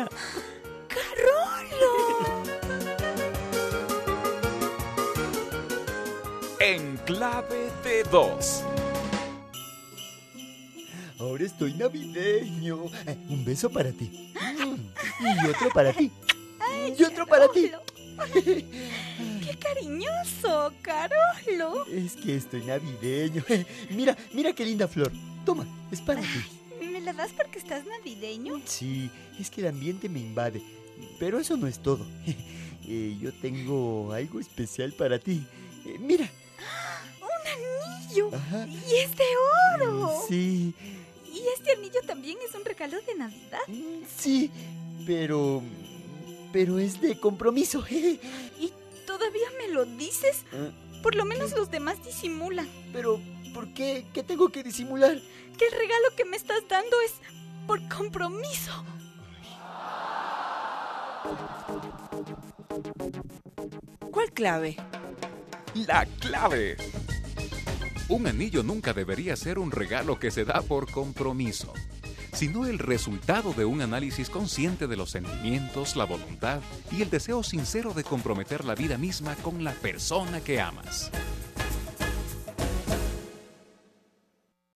vida. ¡Carolo! En clave de dos. Ahora estoy navideño. Un beso para ti. Y otro para ti. Y otro para ti. ¡Qué cariñoso, Carolo! Es que estoy navideño. Mira, mira qué linda flor. Toma, es para ti. ¿Me la das porque estás navideño? Sí, es que el ambiente me invade. Pero eso no es todo. Yo tengo algo especial para ti. Mira. ¡Un anillo! Ajá. ¡Y es de oro! Sí. ¿Y este anillo también es un regalo de Navidad? Sí, pero es de compromiso. ¿Y todavía me lo dices? Por lo menos los demás disimulan. Pero, ¿por qué? ¿Qué tengo que disimular? Que el regalo que me estás dando es por compromiso. ¿Cuál clave? La clave. Un anillo nunca debería ser un regalo que se da por compromiso, sino el resultado de un análisis consciente de los sentimientos, la voluntad y el deseo sincero de comprometer la vida misma con la persona que amas.